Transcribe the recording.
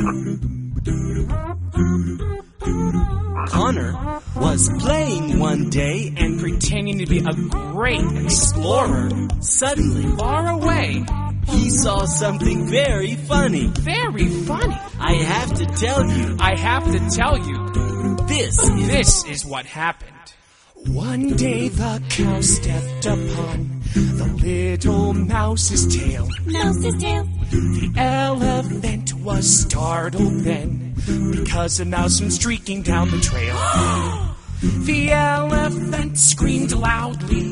Connor was playing one day and pretending to be a great explorer. suddenly Far away. he saw something very funny. Very funny. I have to tell you, I have to tell you, this is what happened. One day the cow stepped upon the little mouse's tail. Mouse's tail. The elephant was startled then, because a mouse went streaking down the trail. The elephant screamed loudly.